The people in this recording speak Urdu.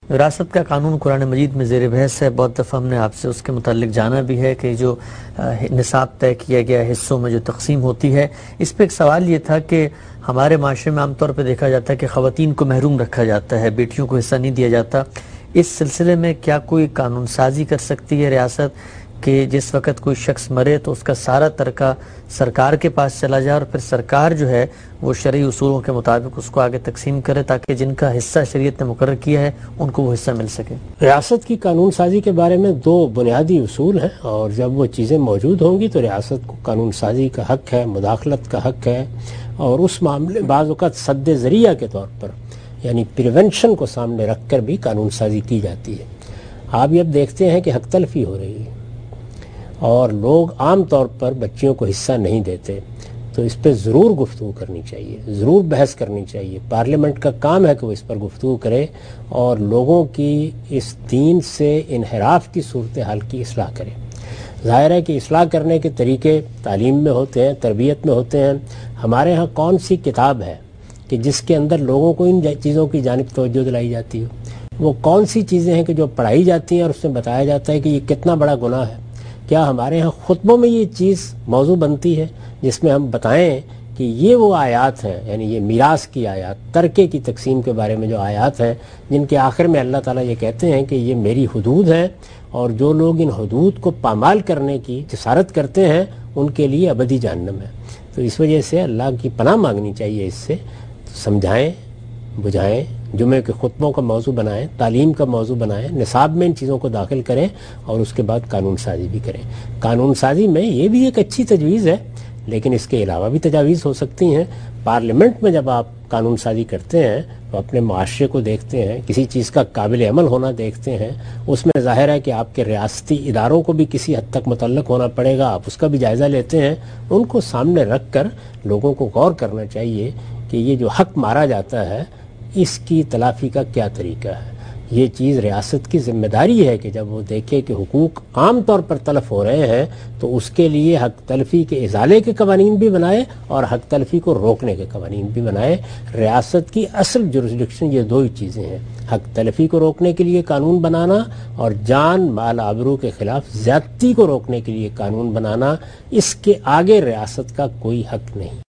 وراثت کا قانون قرآن مجید میں زیر بحث ہے. بہت دفعہ ہم نے آپ سے اس کے متعلق جانا بھی ہے کہ جو نصاب طے کیا گیا حصوں میں جو تقسیم ہوتی ہے، اس پہ ایک سوال یہ تھا کہ ہمارے معاشرے میں عام طور پہ دیکھا جاتا ہے کہ خواتین کو محروم رکھا جاتا ہے، بیٹیوں کو حصہ نہیں دیا جاتا. اس سلسلے میں کیا کوئی قانون سازی کر سکتی ہے ریاست کہ جس وقت کوئی شخص مرے تو اس کا سارا ترکہ سرکار کے پاس چلا جائے اور پھر سرکار جو ہے وہ شرعی اصولوں کے مطابق اس کو آگے تقسیم کرے تاکہ جن کا حصہ شریعت نے مقرر کیا ہے ان کو وہ حصہ مل سکے؟ ریاست کی قانون سازی کے بارے میں دو بنیادی اصول ہیں، اور جب وہ چیزیں موجود ہوں گی تو ریاست کو قانون سازی کا حق ہے، مداخلت کا حق ہے، اور اس معاملے بعض اوقات سد ذریعہ کے طور پر یعنی پریونشن کو سامنے رکھ کر بھی قانون سازی کی جاتی ہے. آپ یہ اب دیکھتے ہیں کہ حق تلفی ہو رہی ہے اور لوگ عام طور پر بچیوں کو حصہ نہیں دیتے، تو اس پہ ضرور گفتگو کرنی چاہیے، ضرور بحث کرنی چاہیے. پارلیمنٹ کا کام ہے کہ وہ اس پر گفتگو کرے اور لوگوں کی اس دین سے انحراف کی صورتحال کی اصلاح کرے. ظاہر ہے کہ اصلاح کرنے کے طریقے تعلیم میں ہوتے ہیں، تربیت میں ہوتے ہیں. ہمارے ہاں کون سی کتاب ہے کہ جس کے اندر لوگوں کو ان چیزوں کی جانب توجہ دلائی جاتی ہو؟ وہ کون سی چیزیں ہیں کہ جو پڑھائی جاتی ہیں اور اس میں بتایا جاتا ہے کہ یہ کتنا بڑا گناہ ہے؟ کیا ہمارے ہاں خطبوں میں یہ چیز موضوع بنتی ہے جس میں ہم بتائیں کہ یہ وہ آیات ہیں، یعنی یہ میراث کی آیات، ترکے کی تقسیم کے بارے میں جو آیات ہیں جن کے آخر میں اللہ تعالیٰ یہ کہتے ہیں کہ یہ میری حدود ہیں اور جو لوگ ان حدود کو پامال کرنے کی جسارت کرتے ہیں ان کے لیے ابدی جہنم ہے. تو اس وجہ سے اللہ کی پناہ مانگنی چاہیے، اس سے سمجھائیں، بجھائیں، جمعے کے خطبوں کا موضوع بنائیں، تعلیم کا موضوع بنائیں، نصاب میں ان چیزوں کو داخل کریں اور اس کے بعد قانون سازی بھی کریں. قانون سازی میں یہ بھی ایک اچھی تجویز ہے، لیکن اس کے علاوہ بھی تجاویز ہو سکتی ہیں. پارلیمنٹ میں جب آپ قانون سازی کرتے ہیں تو اپنے معاشرے کو دیکھتے ہیں، کسی چیز کا قابل عمل ہونا دیکھتے ہیں، اس میں ظاہر ہے کہ آپ کے ریاستی اداروں کو بھی کسی حد تک متعلق ہونا پڑے گا، آپ اس کا بھی جائزہ لیتے ہیں. ان کو سامنے رکھ کر لوگوں کو غور کرنا چاہیے کہ یہ جو حق مارا جاتا ہے اس کی تلافی کا کیا طریقہ ہے. یہ چیز ریاست کی ذمہ داری ہے کہ جب وہ دیکھے کہ حقوق عام طور پر تلف ہو رہے ہیں تو اس کے لیے حق تلفی کے ازالے کے قوانین بھی بنائے اور حق تلفی کو روکنے کے قوانین بھی بنائے. ریاست کی اصل جورسڈکشن یہ دو ہی چیزیں ہیں، حق تلفی کو روکنے کے لیے قانون بنانا اور جان مال آبرو کے خلاف زیادتی کو روکنے کے لیے قانون بنانا. اس کے آگے ریاست کا کوئی حق نہیں.